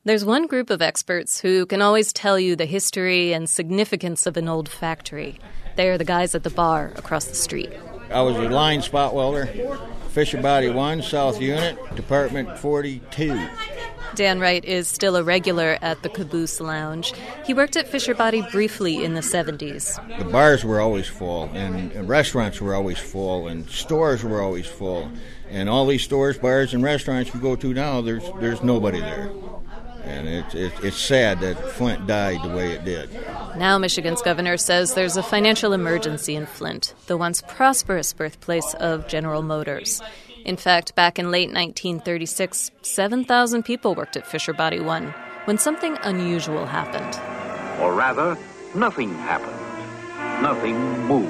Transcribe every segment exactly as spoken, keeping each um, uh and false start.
There's one group of experts who can always tell you the history and significance of an old factory. They are the guys at the bar across the street. I was a line spot welder, Fisher Body one, South Unit, Department forty-two. Dan Wright is still a regular at the Caboose Lounge. He worked at Fisher Body briefly in the seventies. The bars were always full, and, and restaurants were always full, and stores were always full. And all these stores, bars, and restaurants you go to now, there's there's nobody there. And it's it, it's sad that Flint died the way it did. Now Michigan's governor says there's a financial emergency in Flint, the once prosperous birthplace of General Motors. In fact, back in late nineteen thirty-six, seven thousand people worked at Fisher Body one when something unusual happened. Or rather, nothing happened. Nothing moved.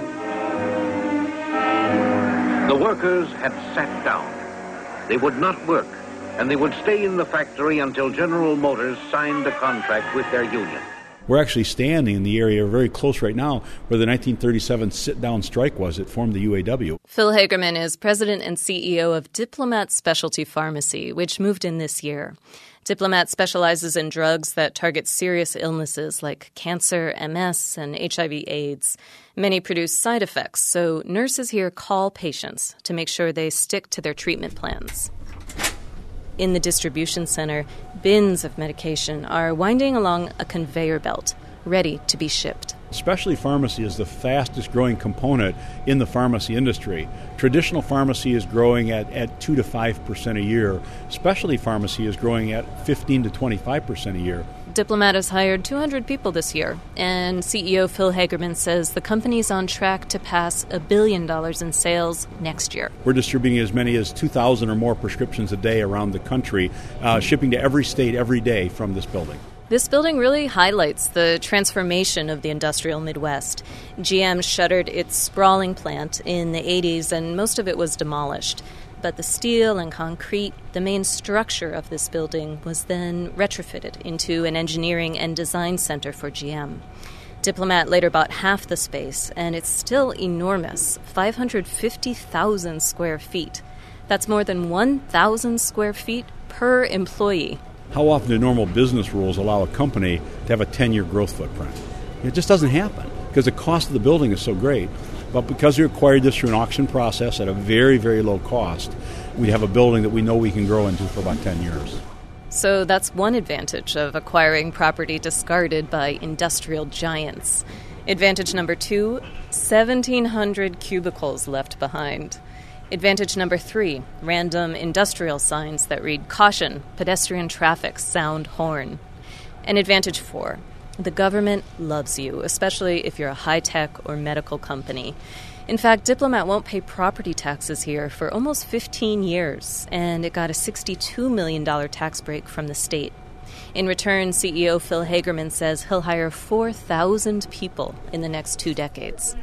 The workers had sat down. They would not work, and they would stay in the factory until General Motors signed a contract with their union. We're actually standing in the area very close right now where the nineteen thirty-seven sit-down strike was. It formed the U A W. Phil Hagerman is president and C E O of Diplomat Specialty Pharmacy, which moved in this year. Diplomat specializes in drugs that target serious illnesses like cancer, M S, and H I V AIDS. Many produce side effects, so nurses here call patients to make sure they stick to their treatment plans. In the distribution center, bins of medication are winding along a conveyor belt, ready to be shipped. Specialty pharmacy is the fastest growing component in the pharmacy industry. Traditional pharmacy is growing at, at two to five percent a year. Specialty pharmacy is growing at fifteen to twenty-five percent a year. Diplomat has hired two hundred people this year, and C E O Phil Hagerman says the company's on track to pass a billion dollars in sales next year. We're distributing as many as two thousand or more prescriptions a day around the country, uh, shipping to every state every day from this building. This building really highlights the transformation of the industrial Midwest. G M shuttered its sprawling plant in the eighties, and most of it was demolished. But the steel and concrete, the main structure of this building, was then retrofitted into an engineering and design center for G M. Diplomat later bought half the space, and it's still enormous, five hundred fifty thousand square feet. That's more than one thousand square feet per employee. How often do normal business rules allow a company to have a ten-year growth footprint? It just doesn't happen because the cost of the building is so great. But because we acquired this through an auction process at a very, very low cost, we have a building that we know we can grow into for about ten years. So that's one advantage of acquiring property discarded by industrial giants. Advantage number two, seventeen hundred cubicles left behind. Advantage number three, random industrial signs that read, "Caution, pedestrian traffic, sound horn." And advantage four, the government loves you, especially if you're a high-tech or medical company. In fact, Diplomat won't pay property taxes here for almost fifteen years, and it got a sixty-two million dollars tax break from the state. In return, C E O Phil Hagerman says he'll hire four thousand people in the next two decades.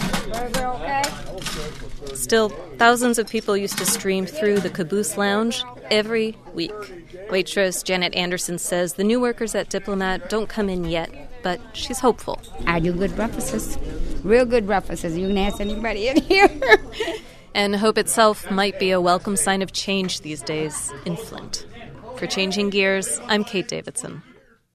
Okay? Still, thousands of people used to stream through the Caboose Lounge every week. Waitress Janet Anderson says the new workers at Diplomat don't come in yet, but she's hopeful. I do good breakfasts, real good breakfasts. You can ask anybody in here. And hope itself might be a welcome sign of change these days in Flint. For Changing Gears, I'm Kate Davidson.